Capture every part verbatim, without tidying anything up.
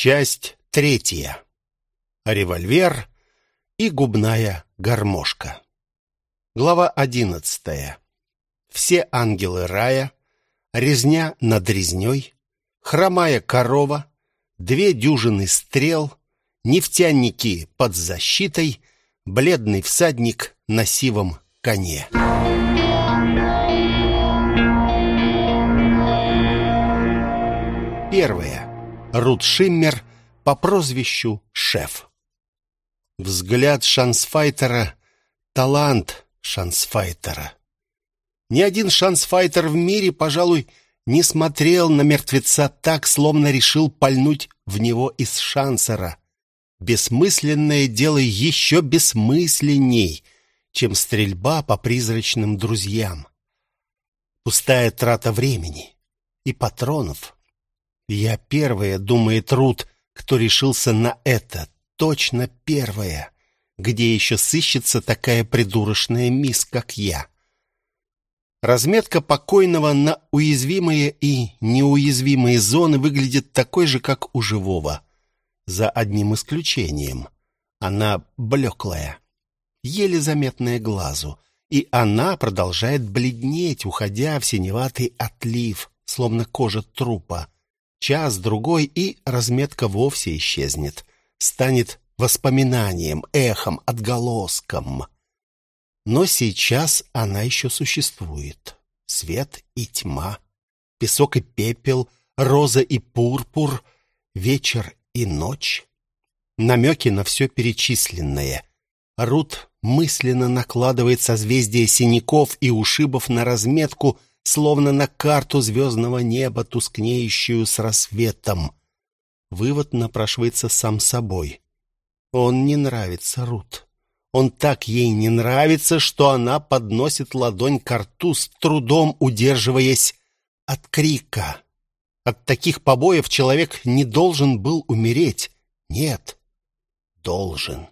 Часть третья. Револьвер и губная гармошка. Глава одиннадцатая. Все ангелы рая, резня над резней, хромая корова, две дюжины стрел, нефтяники под защитой, бледный всадник на сивом коне. Первое. Рут Шиммер по прозвищу Шеф. Взгляд шансфайтера — талант шансфайтера. Ни один шансфайтер в мире, пожалуй, не смотрел на мертвеца так, словно решил пальнуть в него из шансера. Бессмысленное дело еще бессмысленней, чем стрельба по призрачным друзьям. Пустая трата времени и патронов. «Я первая», — думает Рут, — «кто решился на это, точно первая. Где еще сыщется такая придурочная мисс, как я?» Разметка покойного на уязвимые и неуязвимые зоны выглядит такой же, как у живого. За одним исключением. Она блеклая, еле заметная глазу, и она продолжает бледнеть, уходя в синеватый отлив, словно кожа трупа. Час-другой, и разметка вовсе исчезнет, станет воспоминанием, эхом, отголоском. Но сейчас она еще существует. Свет и тьма, песок и пепел, роза и пурпур, вечер и ночь. Намеки на все перечисленное. Рут мысленно накладывает созвездия синяков и ушибов на разметку, словно на карту звездного неба, тускнеющую с рассветом. Вывод напрашивается сам собой. Он не нравится Рут. Он так ей не нравится, что она подносит ладонь к рту, с трудом удерживаясь от крика. От таких побоев человек не должен был умереть. Нет, должен.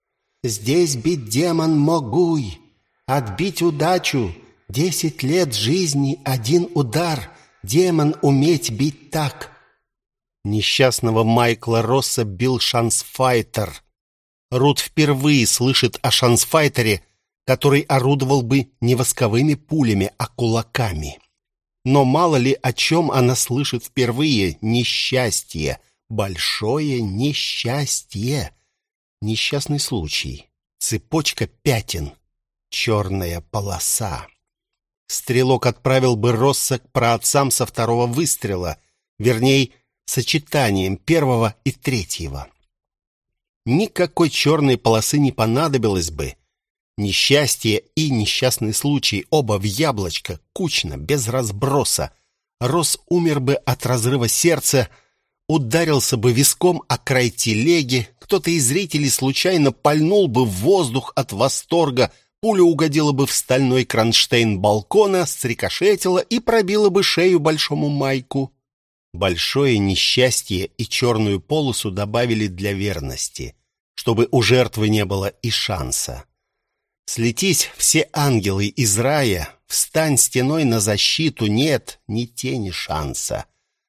Здесь бить демон могуй, отбить удачу. Десять лет жизни, один удар. Демон уметь бить так. Несчастного Майкла Росса бил шансфайтер. Рут впервые слышит о шансфайтере, который орудовал бы не восковыми пулями, а кулаками. Но мало ли о чем она слышит впервые. Несчастье. Большое несчастье. Несчастный случай. Цепочка пятен. Черная полоса. Стрелок отправил бы Росса к праотцам со второго выстрела, вернее, сочетанием первого и третьего. Никакой черной полосы не понадобилось бы. Несчастье и несчастный случай, оба в яблочко, кучно, без разброса. Росс умер бы от разрыва сердца, ударился бы виском о край телеги, кто-то из зрителей случайно пальнул бы в воздух от восторга, пуля угодила бы в стальной кронштейн балкона, срикошетила и пробила бы шею большому Майку. Большое несчастье и черную полосу добавили для верности, чтобы у жертвы не было и шанса. Слетись все ангелы из рая, встань стеной на защиту, нет ни тени шанса.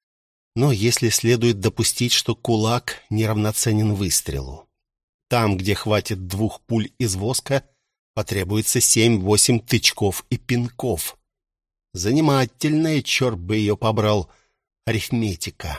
Но если следует допустить, что кулак неравноценен выстрелу, там, где хватит двух пуль из воска, потребуется семь-восемь тычков и пинков. Занимательная, черт бы ее побрал, арифметика.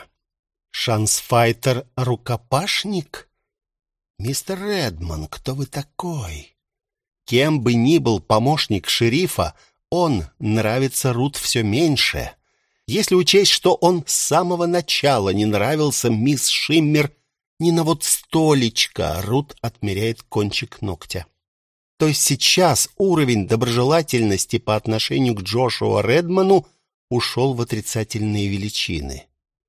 Шансфайтер — рукопашник? Мистер Редман, кто вы такой? Кем бы ни был помощник шерифа, он нравится Рут все меньше. Если учесть, что он с самого начала не нравился мисс Шиммер, ни на вот столечко, Рут отмеряет кончик ногтя. То есть сейчас уровень доброжелательности по отношению к Джошуа Редману ушел в отрицательные величины.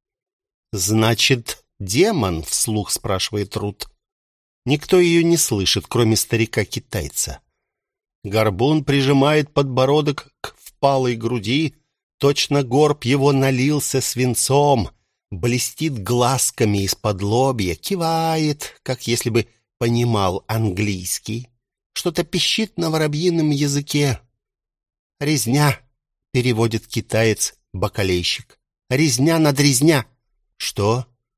«Значит, демон?» — вслух спрашивает Рут. Никто ее не слышит, кроме старика-китайца. Горбун прижимает подбородок к впалой груди, точно горб его налился свинцом, блестит глазками из-под лобья, кивает, как если бы понимал английский. Что-то пищит на воробьином языке. «Резня», — переводит китаец-бакалейщик. «Резня над резня». «Что?»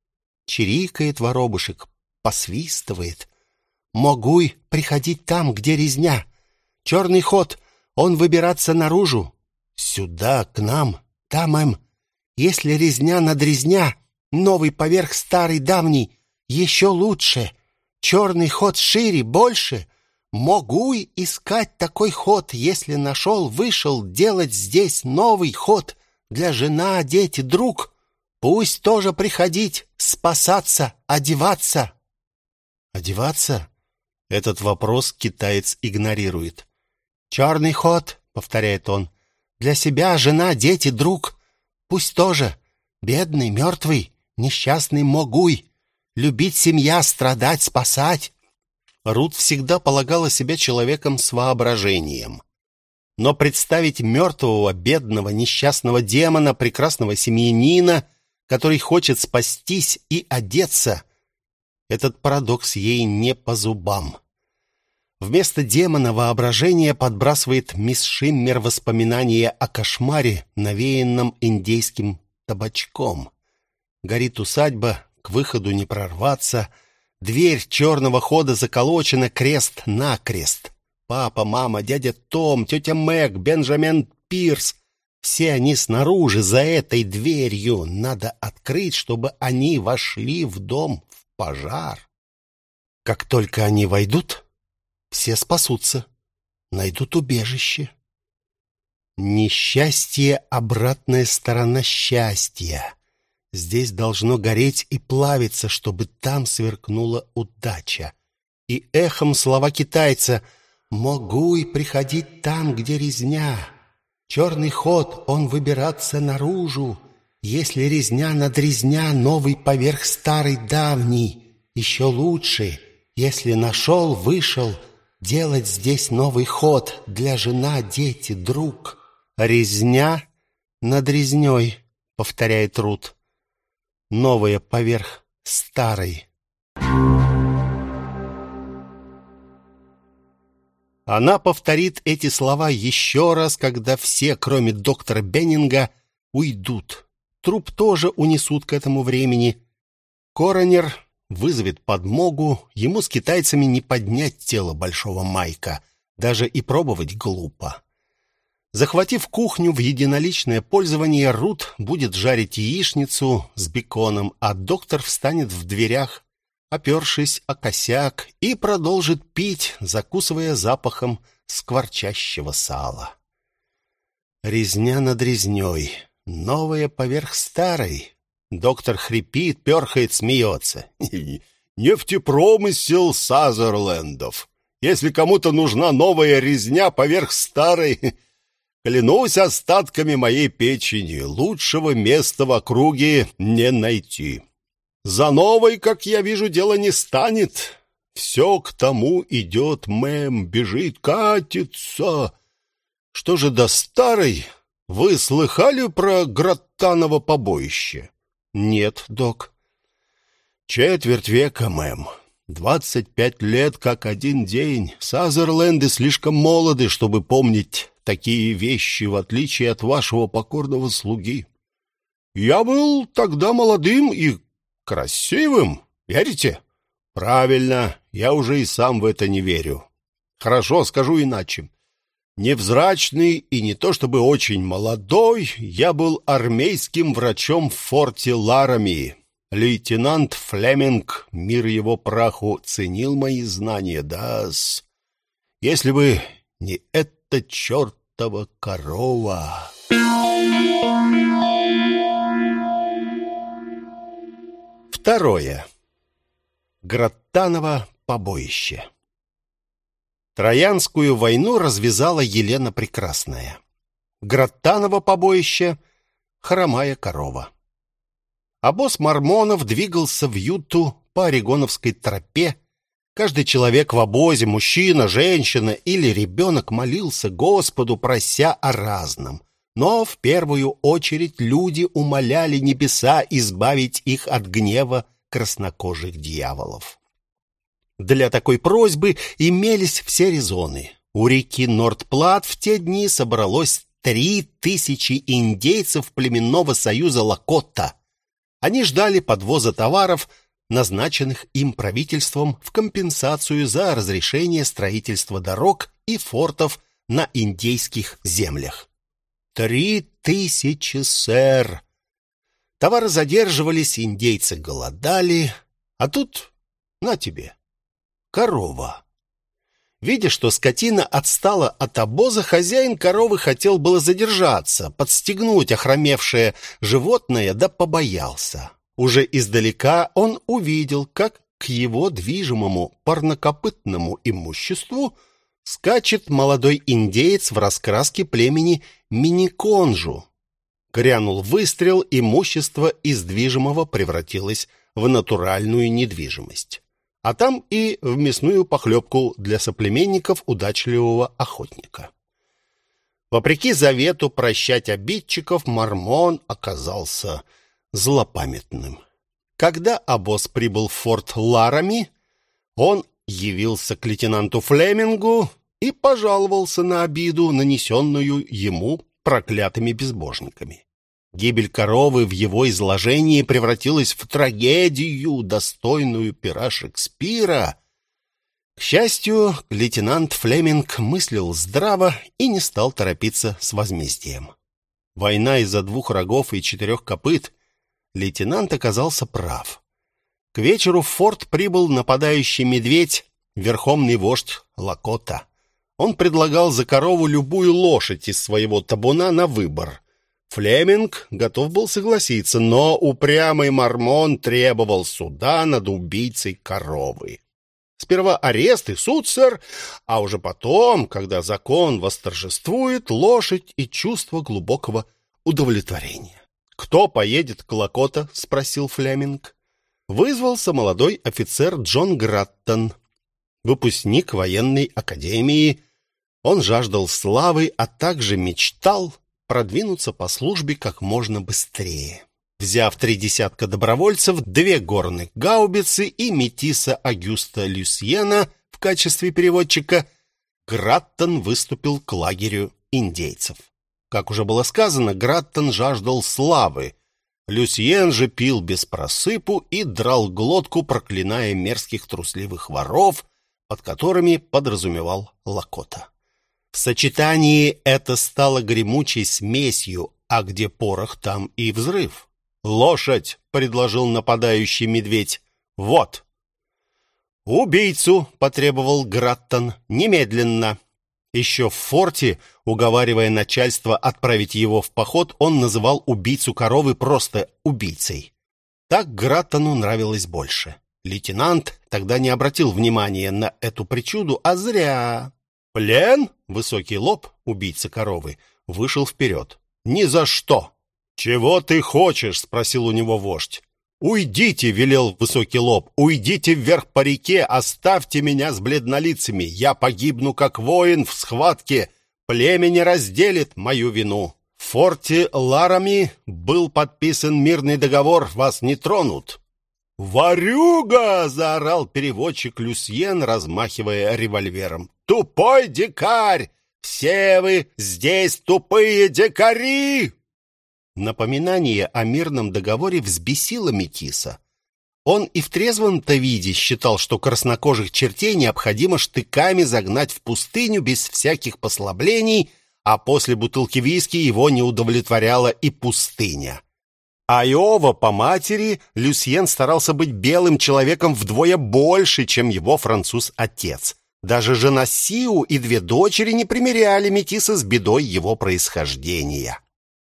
Чирикает воробушек, посвистывает. Могуй приходить там, где резня. Черный ход, он выбираться наружу. Сюда, к нам, там, эм. Если резня над резня, новый поверх старый давний, еще лучше. Черный ход шире, больше. Могуй искать такой ход, если нашел, вышел, делать здесь новый ход. Для жена, дети, друг. Пусть тоже приходить, спасаться, одеваться. Одеваться? Этот вопрос китаец игнорирует. «Черный ход», — повторяет он, — «для себя, жена, дети, друг. Пусть тоже. Бедный, мертвый, несчастный могуй. Любить семья, страдать, спасать». Рут всегда полагала себя человеком с воображением. Но представить мертвого, бедного, несчастного демона, прекрасного семьянина, который хочет спастись и одеться, этот парадокс ей не по зубам. Вместо демона воображение подбрасывает мисс Шиммер воспоминания о кошмаре, навеянном индейским табачком. Горит усадьба, к выходу не прорваться. Дверь черного хода заколочена крест-накрест. Папа, мама, дядя Том, тетя Мэг, Бенджамин Пирс — все они снаружи, за этой дверью. Надо открыть, чтобы они вошли в дом в пожар. Как только они войдут, все спасутся, найдут убежище. Несчастье — обратная сторона счастья. Здесь должно гореть и плавиться, чтобы там сверкнула удача. И эхом слова китайца: «Могуй приходить там, где резня. Черный ход, он выбираться наружу. Если резня над резня, новый поверх старый давний. Еще лучше, если нашел, вышел, делать здесь новый ход для жена, дети, друг». «Резня над резней», — повторяет Рут. «Новая поверх старой». Она повторит эти слова еще раз, когда все, кроме доктора Беннинга, уйдут. Труп тоже унесут к этому времени. Коронер вызовет подмогу. Ему с китайцами не поднять тело большого Майка. Даже и пробовать глупо. Захватив кухню в единоличное пользование, Рут будет жарить яичницу с беконом, а доктор встанет в дверях, опершись о косяк, и продолжит пить, закусывая запахом скворчащего сала. Резня над резней, новая поверх старой. Доктор хрипит, перхает, смеется. Нефтепромысел Сазерлендов. Если кому-то нужна новая резня поверх старой, клянусь остатками моей печени, лучшего места в округе не найти. За новой, как я вижу, дело не станет. Все к тому идет, мэм, бежит, катится. Что же до старой? Вы слыхали про Граттаново побоище? Нет, док. Четверть века, мэм. Двадцать пять лет, как один день. Сазерленды слишком молоды, чтобы помнить такие вещи, в отличие от вашего покорного слуги. Я был тогда молодым и красивым, верите? Правильно, я уже и сам в это не верю. Хорошо, скажу иначе. Невзрачный и не то чтобы очень молодой, я был армейским врачом в форте Ларамии. Лейтенант Флеминг, мир его праху, ценил мои знания, да-с. Если бы не эта чертова корова... Второе. Граттаново побоище. Троянскую войну развязала Елена Прекрасная. Граттаново побоище — хромая корова. Обоз мормонов двигался в Юту по Орегоновской тропе. Каждый человек в обозе, мужчина, женщина или ребенок, молился Господу, прося о разном. Но в первую очередь люди умоляли небеса избавить их от гнева краснокожих дьяволов. Для такой просьбы имелись все резоны. У реки Норд-Плат в те дни собралось три тысячи индейцев племенного союза Лакотта. Они ждали подвоза товаров, назначенных им правительством в компенсацию за разрешение строительства дорог и фортов на индейских землях. Три тысячи, сэр! Товары задерживались, индейцы голодали, а тут, на тебе, корова. Видя, что скотина отстала от обоза, хозяин коровы хотел было задержаться, подстегнуть охромевшее животное, да побоялся. Уже издалека он увидел, как к его движимому парнокопытному имуществу скачет молодой индеец в раскраске племени Миниконжу. Грянул выстрел, имущество из движимого превратилось в натуральную недвижимость. А там и в мясную похлебку для соплеменников удачливого охотника. Вопреки завету прощать обидчиков, Мормон оказался злопамятным. Когда обоз прибыл в форт Ларами, он явился к лейтенанту Флемингу и пожаловался на обиду, нанесенную ему проклятыми безбожниками. Гибель коровы в его изложении превратилась в трагедию, достойную пера Шекспира. К счастью, лейтенант Флеминг мыслил здраво и не стал торопиться с возмездием. Война из-за двух рогов и четырех копыт. Лейтенант оказался прав. К вечеру в форт прибыл нападающий медведь, верховный вождь Лакота. Он предлагал за корову любую лошадь из своего табуна на выбор. Флеминг готов был согласиться, но упрямый Мормон требовал суда над убийцей коровы. Сперва арест и суд, сэр, а уже потом, когда закон восторжествует, лошадь и чувство глубокого удовлетворения. «Кто поедет к Лакота?» — спросил Флеминг. Вызвался молодой офицер Джон Граттон, выпускник военной академии. Он жаждал славы, а также мечтал продвинуться по службе как можно быстрее. Взяв три десятка добровольцев, две горных гаубицы и метиса Агюста Люсьена в качестве переводчика, Граттон выступил к лагерю индейцев. Как уже было сказано, Граттон жаждал славы. Люсьен же пил без просыпу и драл глотку, проклиная мерзких трусливых воров, под которыми подразумевал Лакота. В сочетании это стало гремучей смесью, а где порох, там и взрыв. «Лошадь!» — предложил нападающий медведь. «Вот!» «Убийцу!» — потребовал Граттон. «Немедленно!» Еще в форте, уговаривая начальство отправить его в поход, он называл убийцу коровы просто убийцей. Так Граттону нравилось больше. Лейтенант тогда не обратил внимания на эту причуду, а зря. «Плен?» — высокий лоб, убийца коровы, вышел вперед. «Ни за что!» «Чего ты хочешь?» — спросил у него вождь. «Уйдите!» — велел высокий лоб. «Уйдите вверх по реке, оставьте меня с бледнолицами. Я погибну как воин в схватке. Племя не разделит мою вину. В форте Ларами был подписан мирный договор, вас не тронут». «Ворюга!» — заорал переводчик Люсьен, размахивая револьвером. «Тупой дикарь! Все вы здесь тупые дикари!» Напоминание о мирном договоре взбесило метиса. Он и в трезвом-то виде считал, что краснокожих чертей необходимо штыками загнать в пустыню без всяких послаблений, а после бутылки виски его не удовлетворяла и пустыня. Айова по матери Люсьен старался быть белым человеком вдвое больше, чем его француз-отец. Даже жена Сиу и две дочери не примиряли метиса с бедой его происхождения.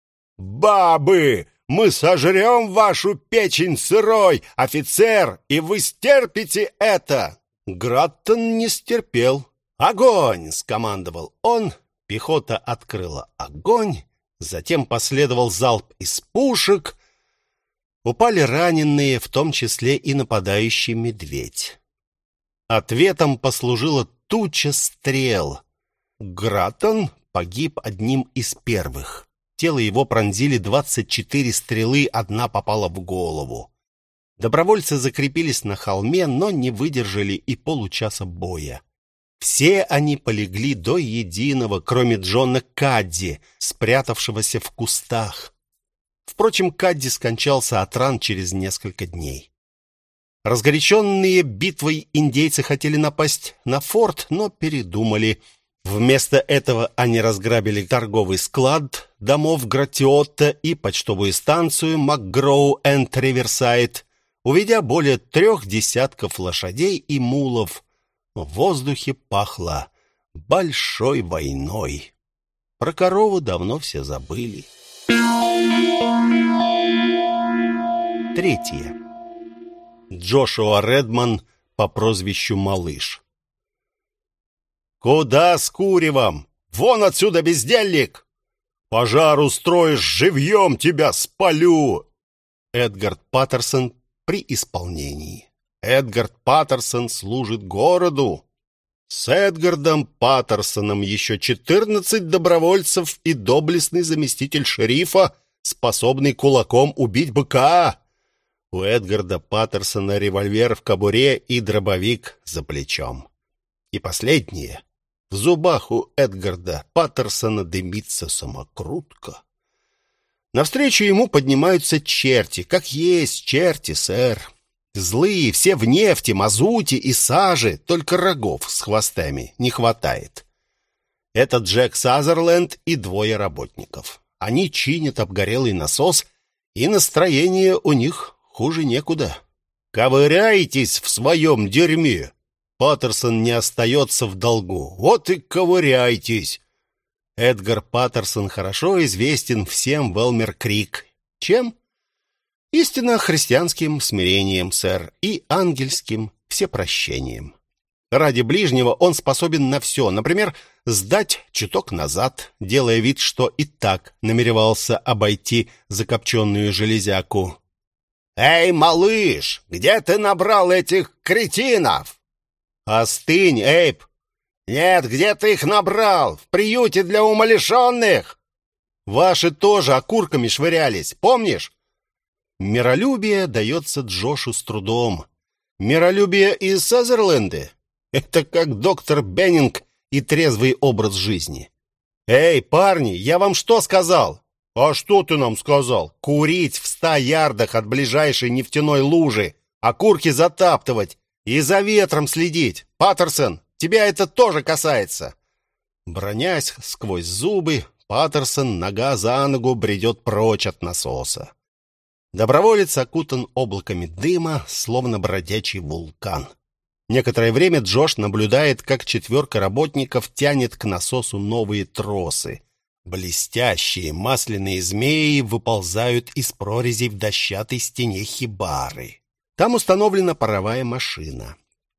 «Бабы, мы сожрем вашу печень сырой, офицер, и вы стерпите это!» Граттон не стерпел. «Огонь!» — скомандовал он. Пехота открыла огонь, затем последовал залп из пушек. Упали раненые, в том числе и нападающий медведь. Ответом послужила туча стрел. Граттон погиб одним из первых. Тело его пронзили двадцать четыре стрелы, одна попала в голову. Добровольцы закрепились на холме, но не выдержали и получаса боя. Все они полегли до единого, кроме Джона Кадди, спрятавшегося в кустах. Впрочем, Кадди скончался от ран через несколько дней. Разгоряченные битвой индейцы хотели напасть на форт, но передумали. Вместо этого они разграбили торговый склад домов Гратиотта и почтовую станцию МакГроу энд Риверсайд, уведя более трех десятков лошадей и мулов. В воздухе пахло большой войной. Про корову давно все забыли. Третье. Джошуа Редман по прозвищу Малыш. «Куда с куревом? Вон отсюда, бездельник! Пожар устроишь, живьем тебя спалю!» Эдгард Паттерсон при исполнении. Эдгард Паттерсон служит городу. С Эдгардом Паттерсоном еще четырнадцать добровольцев и доблестный заместитель шерифа, способный кулаком убить быка. У Эдгарда Паттерсона револьвер в кобуре и дробовик за плечом. И последнее. В зубах у Эдгарда Паттерсона дымится самокрутка. Навстречу ему поднимаются черти. Как есть черти, сэр. Злые, все в нефти, мазуте и саже, только рогов с хвостами не хватает. Это Джек Сазерленд и двое работников. Они чинят обгорелый насос, и настроение у них хуже некуда. Ковыряйтесь в своем дерьме. Паттерсон не остается в долгу. Вот и ковыряйтесь. Эдгар Паттерсон хорошо известен всем в Элмер-Крик. Чем? Истинно христианским смирением, сэр, и ангельским всепрощением. Ради ближнего он способен на все. Например, сдать чуток назад, делая вид, что и так намеревался обойти закопченную железяку. «Эй, малыш, где ты набрал этих кретинов?» «Остынь, Эйб!» «Нет, где ты их набрал? В приюте для умалишенных!» «Ваши тоже окурками швырялись, помнишь?» Миролюбие дается Джошу с трудом. Миролюбие из Сазерленда — это как доктор Беннинг и трезвый образ жизни. «Эй, парни, я вам что сказал?» «А что ты нам сказал?» «Курить в ста ярдах от ближайшей нефтяной лужи, окурки затаптывать и за ветром следить. Паттерсон, тебя это тоже касается». Бронясь сквозь зубы, Паттерсон нога за ногу бредет прочь от насоса. Доброволец окутан облаками дыма, словно бродячий вулкан. Некоторое время Джош наблюдает, как четверка работников тянет к насосу новые тросы. Блестящие масляные змеи выползают из прорезей в дощатой стене хибары. Там установлена паровая машина.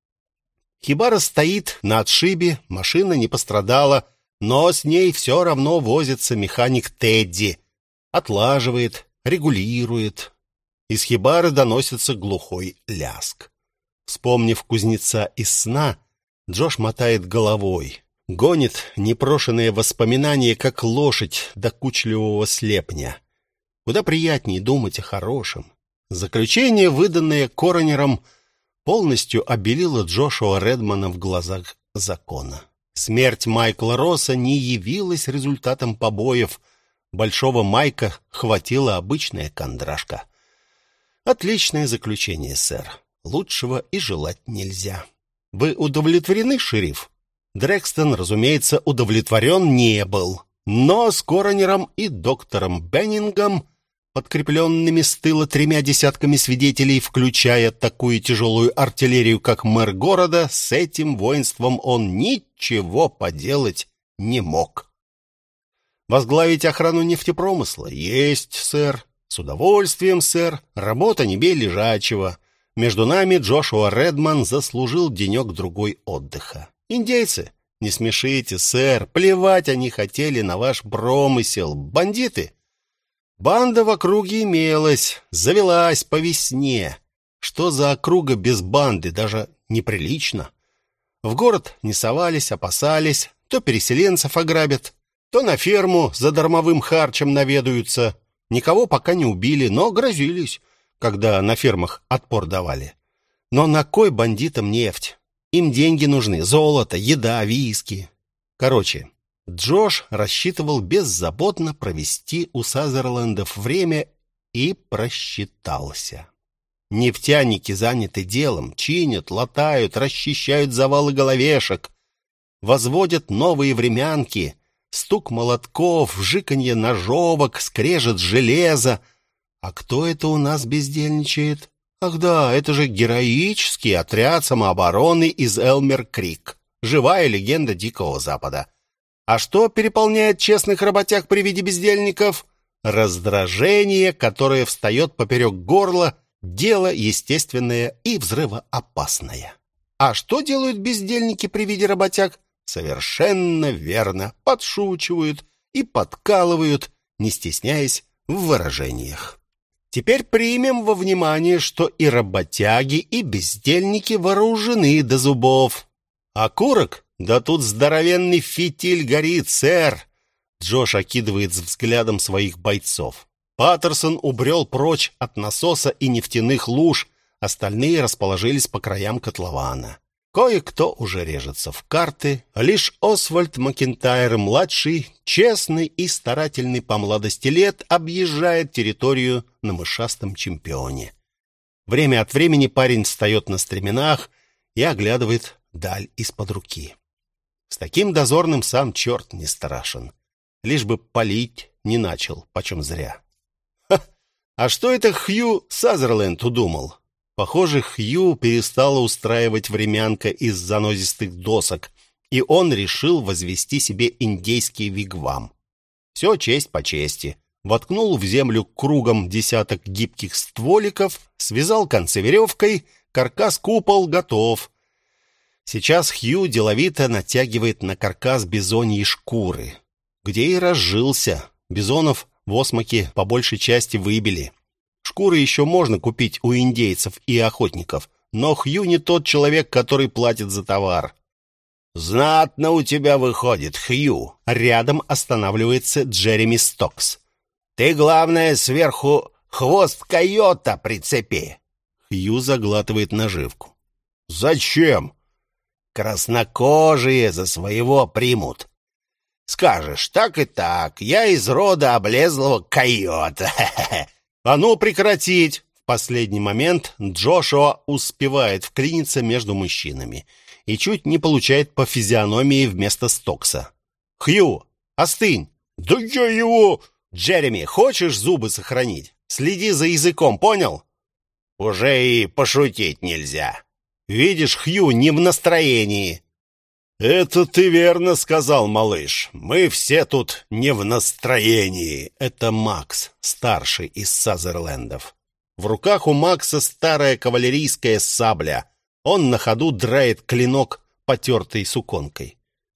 Хибара стоит на отшибе, машина не пострадала, но с ней все равно возится механик Тедди. Отлаживает, регулирует. Из хибары доносится глухой ляск. Вспомнив кузнеца из сна, Джош мотает головой. Гонит непрошенные воспоминания, как лошадь докучливого слепня. Куда приятнее думать о хорошем. Заключение, выданное коронером, полностью обелило Джошуа Редмана в глазах закона. Смерть Майкла Росса не явилась результатом побоев. Большого Майка хватила обычная кондрашка. Отличное заключение, сэр. Лучшего и желать нельзя. Вы удовлетворены, шериф? Дрекстон, разумеется, удовлетворен не был. Но с коронером и доктором Беннингом, подкрепленными с тыла тремя десятками свидетелей, включая такую тяжелую артиллерию, как мэр города, с этим воинством он ничего поделать не мог. Возглавить охрану нефтепромысла? Есть, сэр. С удовольствием, сэр. Работа не бей лежачего. Между нами Джошуа Редман заслужил денек-другой отдыха. Индейцы? Не смешите, сэр. Плевать они хотели на ваш промысел. Бандиты? Банда в округе имелась, завелась по весне. Что за округа без банды? Даже неприлично. В город не совались, опасались. То переселенцев ограбят, то на ферму за дармовым харчем наведаются. Никого пока не убили, но грозились, когда на фермах отпор давали. Но на кой бандитам нефть? Им деньги нужны, золото, еда, виски. Короче, Джош рассчитывал беззаботно провести у Сазерлендов время и просчитался. Нефтяники заняты делом, чинят, латают, расчищают завалы головешек, возводят новые времянки, стук молотков, жиканье ножовок, скрежет железа. А кто это у нас бездельничает? Ах да, это же героический отряд самообороны из Элмер-Крик. Живая легенда Дикого Запада. А что переполняет честных работяг при виде бездельников? Раздражение, которое встает поперек горла, дело естественное и взрывоопасное. А что делают бездельники при виде работяг? Совершенно верно, подшучивают и подкалывают, не стесняясь в выражениях. Теперь примем во внимание, что и работяги, и бездельники вооружены до зубов. Окурок? Да тут здоровенный фитиль горит, сэр. Джош окидывает взглядом своих бойцов. Паттерсон убрел прочь от насоса и нефтяных луж, остальные расположились по краям котлована. Кое-кто уже режется в карты, лишь Освальд Макентайр-младший, честный и старательный по молодости лет, объезжает территорию на мышастом чемпионе. Время от времени парень встает на стременах и оглядывает даль из-под руки. С таким дозорным сам черт не страшен. Лишь бы палить не начал, почем зря. Ха! А что это Хью Сазерленд удумал? Похоже, Хью перестала устраивать времянка из занозистых досок, и он решил возвести себе индейский вигвам. Все честь по чести. Воткнул в землю кругом десяток гибких стволиков, связал концы веревкой, каркас-купол готов. Сейчас Хью деловито натягивает на каркас бизоньи шкуры, где и разжился. Бизонов в Осмоке по большей части выбили. Шкуры еще можно купить у индейцев и охотников, но Хью не тот человек, который платит за товар. «Знатно у тебя выходит, Хью!» Рядом останавливается Джереми Стокс. «Ты, главное, сверху хвост койота прицепи!» Хью заглатывает наживку. «Зачем?» «Краснокожие за своего примут. Скажешь, так и так, я из рода облезлого койота. А ну прекратить!» В последний момент Джошуа успевает вклиниться между мужчинами и чуть не получает по физиономии вместо Стокса. «Хью, остынь!» «Да я его...» «Джереми, хочешь зубы сохранить? Следи за языком, понял?» «Уже и пошутить нельзя. Видишь, Хью не в настроении». «Это ты верно сказал, малыш. Мы все тут не в настроении». Это Макс, старший из Сазерлендов. В руках у Макса старая кавалерийская сабля. Он на ходу драет клинок, потертый суконкой.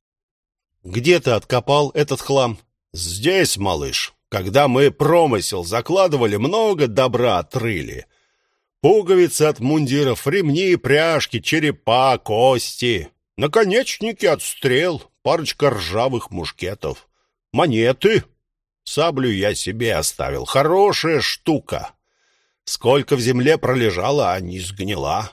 «Где ты откопал этот хлам?» «Здесь, малыш. Когда мы промысел закладывали, много добра отрыли. Пуговицы от мундиров, ремни, пряжки, черепа, кости, наконечники от стрел, парочка ржавых мушкетов, монеты. Саблю я себе оставил. Хорошая штука. Сколько в земле пролежала, а не сгнила».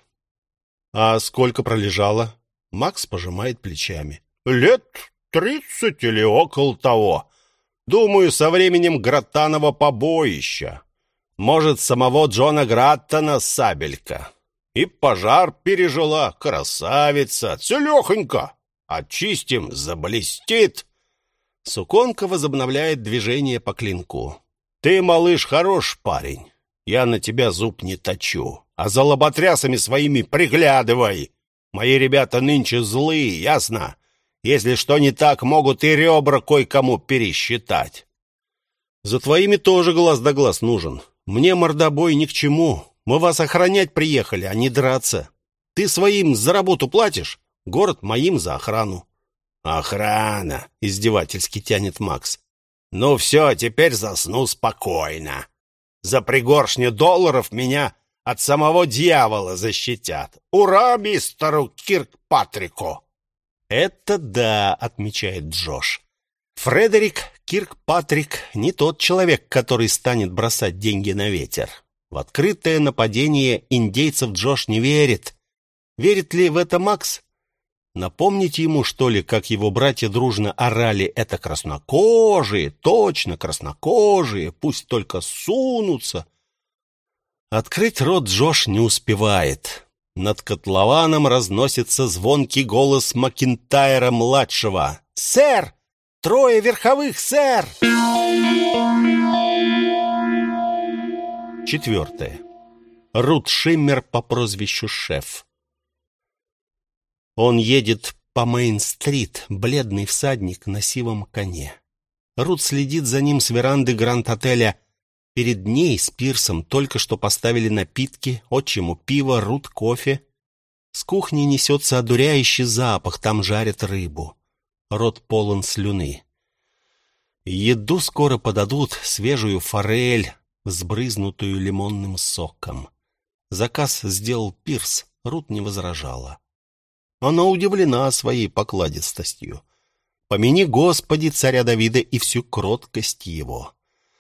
«А сколько пролежала?» Макс пожимает плечами. «Лет тридцать или около того. Думаю, со временем Граттанова побоища. Может, самого Джона Граттана сабелька. И пожар пережила, красавица, целехонько. Очистим, заблестит». Суконка возобновляет движение по клинку. «Ты, малыш, хорош парень. Я на тебя зуб не точу, а за лоботрясами своими приглядывай. Мои ребята нынче злые, ясно? Если что не так, могут и ребра кое-кому пересчитать». «За твоими тоже глаз да глаз нужен. Мне мордобой ни к чему. Мы вас охранять приехали, а не драться. Ты своим за работу платишь, город моим за охрану». «Охрана!» — издевательски тянет Макс. «Ну все, теперь засну спокойно. За пригоршню долларов меня от самого дьявола защитят. Ура мистеру Киркпатрику!» «Это да», — отмечает Джош. Фредерик Киркпатрик не тот человек, который станет бросать деньги на ветер. В открытое нападение индейцев Джош не верит. Верит ли в это Макс? Напомнить ему, что ли, как его братья дружно орали: «Это краснокожие, точно краснокожие, пусть только сунутся». Открыть рот Джош не успевает. Над котлованом разносится звонкий голос Макинтайра-младшего. «Сэр! Трое верховых, сэр!» Четвертое. Рут Шиммер по прозвищу Шеф. Он едет по Мейн-стрит, бледный всадник на сивом коне. Рут следит за ним с веранды Гранд-отеля. Перед ней с Пирсом только что поставили напитки, отчиму пиво, Рут кофе. С кухни несется одуряющий запах, там жарят рыбу. Рот полон слюны. Еду скоро подадут, свежую форель, сбрызнутую лимонным соком. Заказ сделал Пирс, Рут не возражала. Она удивлена своей покладистостью. Помяни, Господи, царя Давида и всю кроткость его.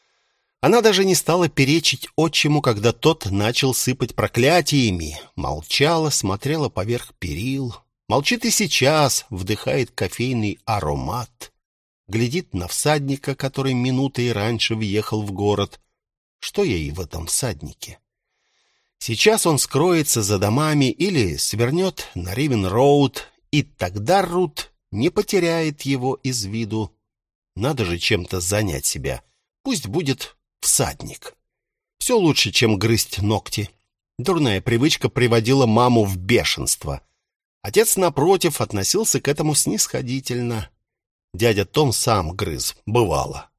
Она даже не стала перечить отчиму, когда тот начал сыпать проклятиями. Молчала, смотрела поверх перил. Молчит и сейчас, вдыхает кофейный аромат. Глядит на всадника, который минутой раньше въехал в город. Что ей в этом всаднике? Сейчас он скроется за домами или свернет на Ривен-роуд, и тогда Рут не потеряет его из виду. Надо же чем-то занять себя. Пусть будет всадник. Все лучше, чем грызть ногти. Дурная привычка приводила маму в бешенство. Отец, напротив, относился к этому снисходительно. Дядя Том сам грыз, бывало.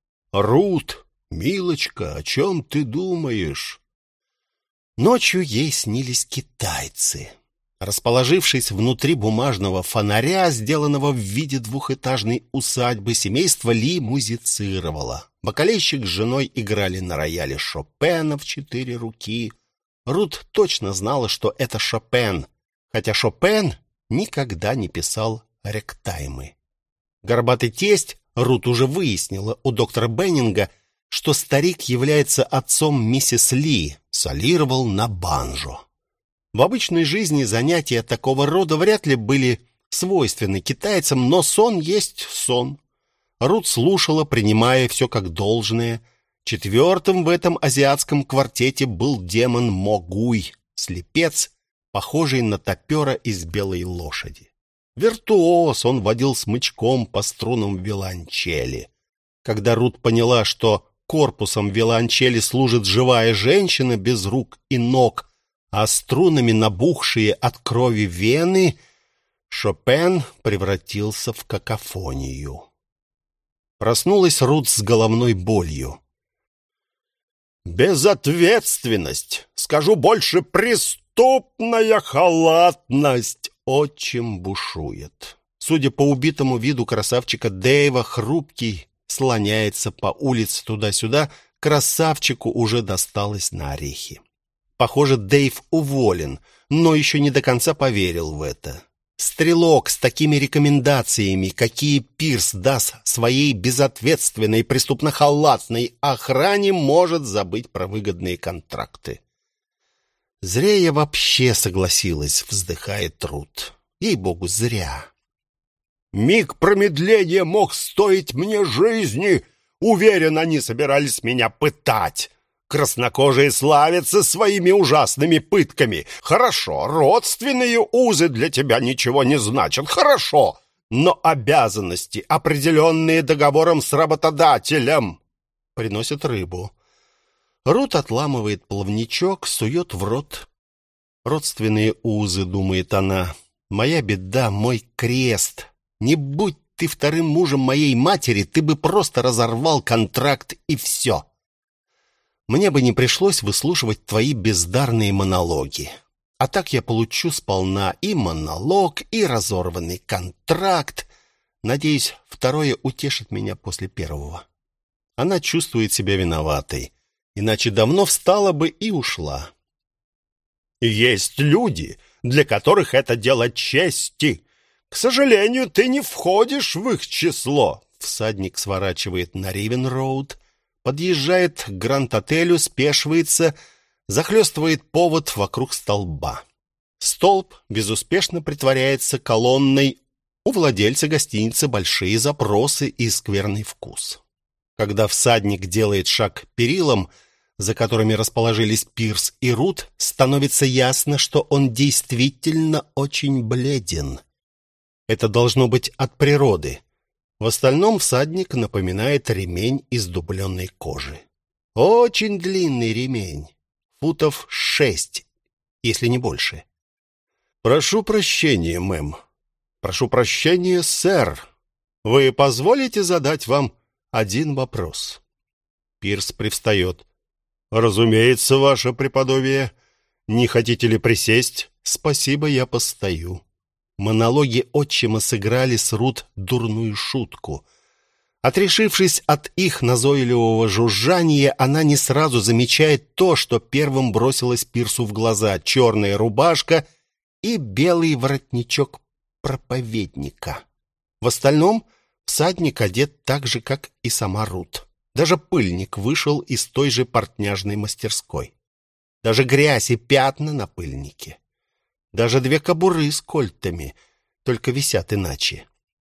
«Рут, милочка, о чем ты думаешь?» Ночью ей снились китайцы. Расположившись внутри бумажного фонаря, сделанного в виде двухэтажной усадьбы, семейство Ли музицировало. Бакалейщик с женой играли на рояле Шопена в четыре руки. Рут точно знала, что это Шопен, хотя Шопен никогда не писал ректаймы. Горбатый тесть, Рут уже выяснила у доктора Беннинга, что старик является отцом миссис Ли, солировал на банджо. В обычной жизни занятия такого рода вряд ли были свойственны китайцам, но сон есть сон. Рут слушала, принимая все как должное. Четвертым в этом азиатском квартете был демон Могуй, слепец, похожий на топера из белой лошади. Виртуоз, он водил смычком по струнам виолончели. Когда Рут поняла, что корпусом виолончели служит живая женщина без рук и ног, а струнами набухшие от крови вены, Шопен превратился в какофонию. Проснулась Рут с головной болью. «Безответственность! Скажу больше, преступная халатность!» Отчим бушует. Судя по убитому виду красавчика Дэйва, хрупкий, слоняется по улице туда-сюда, красавчику уже досталось на орехи. Похоже, Дэйв уволен, но еще не до конца поверил в это. Стрелок с такими рекомендациями, какие Пирс даст своей безответственной преступно-халатной охране, может забыть про выгодные контракты. «Зря я вообще согласилась», — вздыхает Рут. «Ей-богу, зря». «Миг промедления мог стоить мне жизни. Уверен, они собирались меня пытать. Краснокожие славятся своими ужасными пытками. Хорошо, родственные узы для тебя ничего не значат. Хорошо, но обязанности, определенные договором с работодателем». Приносят рыбу. Рут отламывает плавничок, сует в рот. «Родственные узы», — думает она. «Моя беда, мой крест. Не будь ты вторым мужем моей матери, ты бы просто разорвал контракт и все. Мне бы не пришлось выслушивать твои бездарные монологи. А так я получу сполна и монолог, и разорванный контракт. Надеюсь, второе утешит меня после первого». Она чувствует себя виноватой, иначе давно встала бы и ушла. «Есть люди, для которых это дело чести. К сожалению, ты не входишь в их число». Всадник сворачивает на Ривен-роуд, подъезжает к Гранд-отелю, спешивается, захлестывает повод вокруг столба. Столб безуспешно притворяется колонной. У владельца гостиницы большие запросы и скверный вкус. Когда всадник делает шаг к перилам, за которыми расположились Пирс и Рут, становится ясно, что он действительно очень бледен. Это должно быть от природы. В остальном всадник напоминает ремень из дубленной кожи. Очень длинный ремень, футов шесть, если не больше. «Прошу прощения, мэм». «Прошу прощения, сэр. Вы позволите задать вам один вопрос?» Пирс привстает. «Разумеется, ваше преподобие. Не хотите ли присесть?» «Спасибо, я постою». Монологи отчима сыграли с Рут дурную шутку. Отрешившись от их назойливого жужжания, она не сразу замечает то, что первым бросилось Пирсу в глаза: черная рубашка и белый воротничок проповедника. В остальном всадник одет так же, как и сама Рут. Даже пыльник вышел из той же портняжной мастерской. Даже грязь и пятна на пыльнике. Даже две кобуры с кольтами, только висят иначе.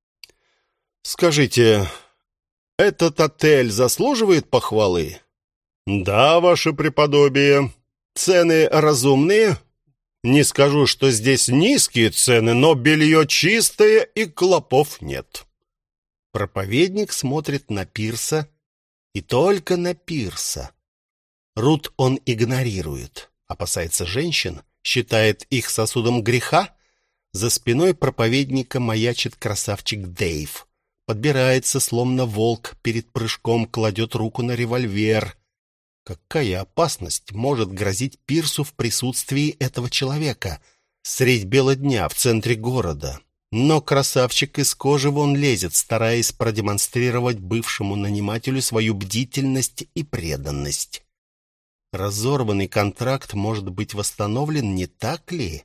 «Скажите, этот отель заслуживает похвалы?» «Да, ваше преподобие. Цены разумные. Не скажу, что здесь низкие цены, но белье чистое и клопов нет». Проповедник смотрит на Пирса, и только на Пирса. Рут он игнорирует, опасается женщин, считает их сосудом греха. За спиной проповедника маячит красавчик Дэйв. Подбирается, словно волк, перед прыжком кладет руку на револьвер. Какая опасность может грозить Пирсу в присутствии этого человека средь бела дня в центре города? Но красавчик из кожи вон лезет, стараясь продемонстрировать бывшему нанимателю свою бдительность и преданность. Разорванный контракт может быть восстановлен, не так ли?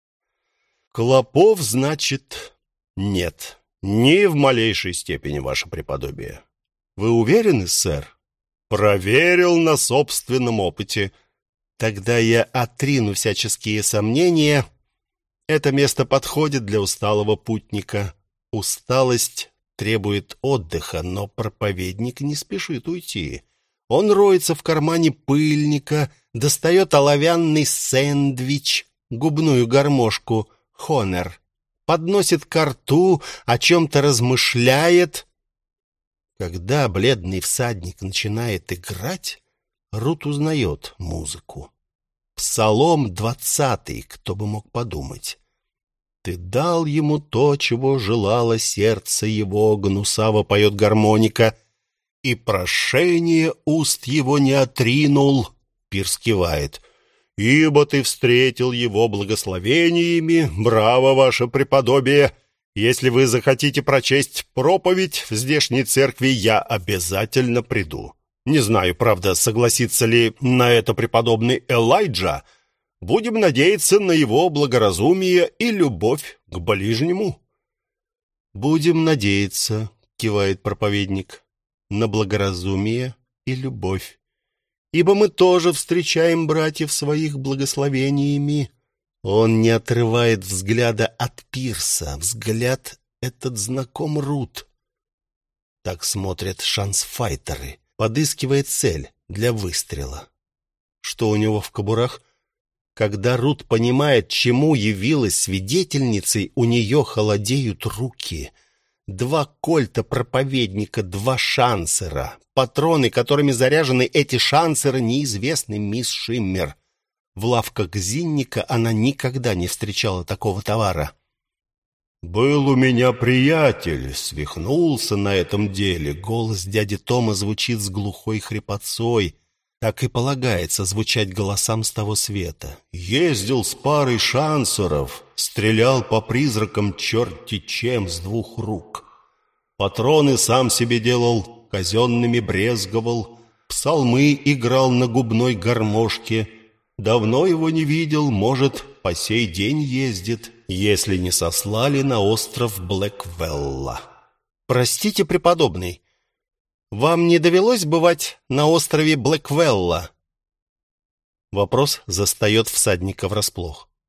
Клопов, значит, нет. Ни в малейшей степени, ваше преподобие. Вы уверены, сэр? Проверил на собственном опыте. Тогда я отрину всяческие сомнения. Это место подходит для усталого путника. Усталость требует отдыха, но проповедник не спешит уйти. Он роется в кармане пыльника, достает оловянный сэндвич, губную гармошку «Хонер», подносит ко рту, о чем-то размышляет. Когда бледный всадник начинает играть, Рут узнает музыку. Псалом двадцатый, кто бы мог подумать. «Ты дал ему то, чего желало сердце его», — гнусаво поет гармоника. «И прошение уст его не отринул», — Пирс кивает. «Ибо ты встретил его благословениями, браво, ваше преподобие. Если вы захотите прочесть проповедь в здешней церкви, я обязательно приду. Не знаю, правда, согласится ли на это преподобный Элайджа. Будем надеяться на его благоразумие и любовь к ближнему». «Будем надеяться», — кивает проповедник, — «на благоразумие и любовь. Ибо мы тоже встречаем братьев своих благословениями». Он не отрывает взгляда от Пирса. Взгляд этот знаком Рут. Так смотрят шансфайтеры, подыскивая цель для выстрела. Что у него в кобурах? Когда Рут понимает, чему явилась свидетельницей, у нее холодеют руки. Два кольта проповедника, два шансера. Патроны, которыми заряжены эти шансеры, неизвестны мисс Шиммер. В лавках Зинника она никогда не встречала такого товара. «Был у меня приятель, свихнулся на этом деле». Голос дяди Тома звучит с глухой хрипотцой. Так и полагается звучать голосам с того света. «Ездил с парой шансеров, стрелял по призракам черти чем с двух рук. Патроны сам себе делал, казенными брезговал, псалмы играл на губной гармошке. Давно его не видел, может, по сей день ездит, если не сослали на остров Блэквелла». «Простите, преподобный, вам не довелось бывать на острове Блэквелла?» Вопрос застает всадника врасплох.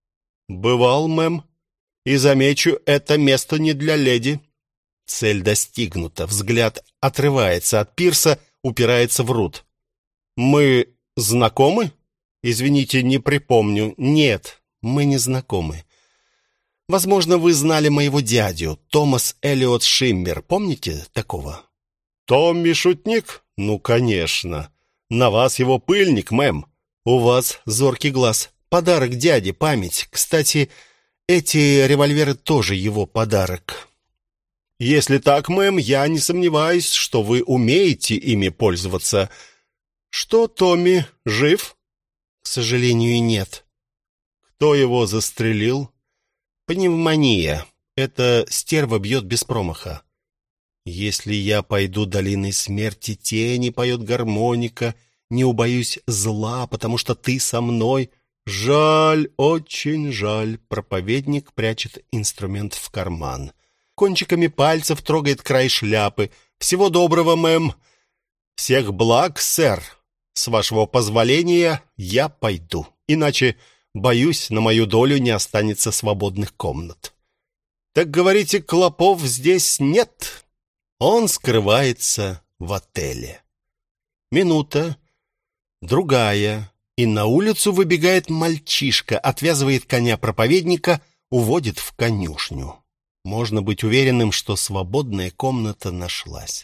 «Бывал, мэм. И замечу, это место не для леди». Цель достигнута. Взгляд отрывается от Пирса, упирается в Рут. «Мы знакомы?» «Извините, не припомню». «Нет, мы не знакомы. Возможно, вы знали моего дядю, Томас Элиот Шиммер. Помните такого?» «Томми Шутник? Ну, конечно. На вас его пыльник, мэм. У вас зоркий глаз. Подарок дяде, память. Кстати, эти револьверы тоже его подарок». «Если так, мэм, я не сомневаюсь, что вы умеете ими пользоваться. Что, Томми, жив?» «К сожалению, нет». «Кто его застрелил?» «Пневмония. Эта стерва бьет без промаха». «Если я пойду долиной смерти тени, поет гармоника, не убоюсь зла, потому что ты со мной». «Жаль, очень жаль». Проповедник прячет инструмент в карман. Кончиками пальцев трогает край шляпы. «Всего доброго, мэм». «Всех благ, сэр. С вашего позволения я пойду. Иначе, боюсь, на мою долю не останется свободных комнат». «Так, говорите, клопов здесь нет?» Он скрывается в отеле. Минута, другая, и на улицу выбегает мальчишка, отвязывает коня проповедника, уводит в конюшню. Можно быть уверенным, что свободная комната нашлась.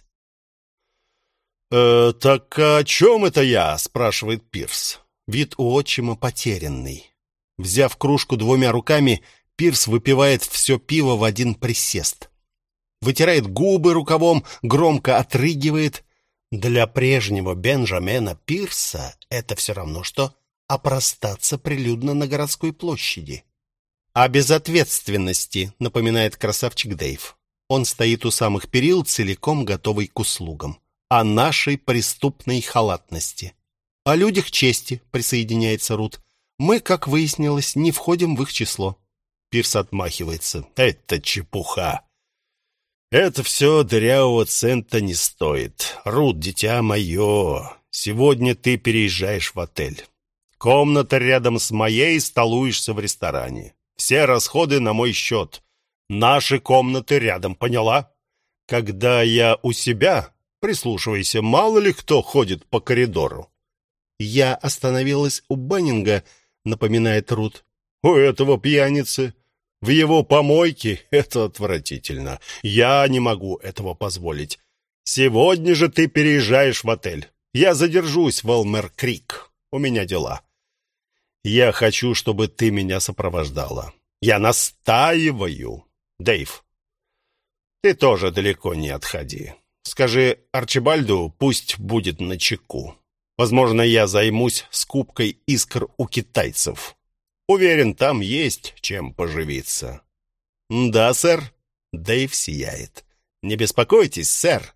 «Э, «Так о чем это я?» — спрашивает Пирс. Вид у отчима потерянный. Взяв кружку двумя руками, Пирс выпивает все пиво в один присест. Вытирает губы рукавом, громко отрыгивает. Для прежнего Бенджамина Пирса это все равно, что опростаться прилюдно на городской площади. «О безответственности», — напоминает красавчик Дэйв. Он стоит у самых перил, целиком готовый к услугам. «О нашей преступной халатности». «О людях чести», — присоединяется Рут. «Мы, как выяснилось, не входим в их число». Пирс отмахивается. «Это чепуха. Это все дырявого цента не стоит. Рут, дитя мое, сегодня ты переезжаешь в отель. Комната рядом с моей, столуешься в ресторане. Все расходы на мой счет. Наши комнаты рядом, поняла? Когда я у себя, прислушивайся, мало ли кто ходит по коридору». «Я остановилась у Баннинга», — напоминает Рут. «У этого пьяницы? В его помойке? Это отвратительно. Я не могу этого позволить. Сегодня же ты переезжаешь в отель. Я задержусь в Элмер-Крик. У меня дела. Я хочу, чтобы ты меня сопровождала. Я настаиваю. Дэйв, ты тоже далеко не отходи. Скажи Арчибальду, пусть будет начеку. Возможно, я займусь скупкой искр у китайцев. Уверен, там есть чем поживиться». «Да, сэр». Дэйв сияет. «Не беспокойтесь, сэр».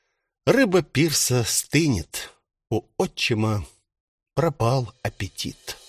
Рыба Пирса стынет. У отчима пропал аппетит.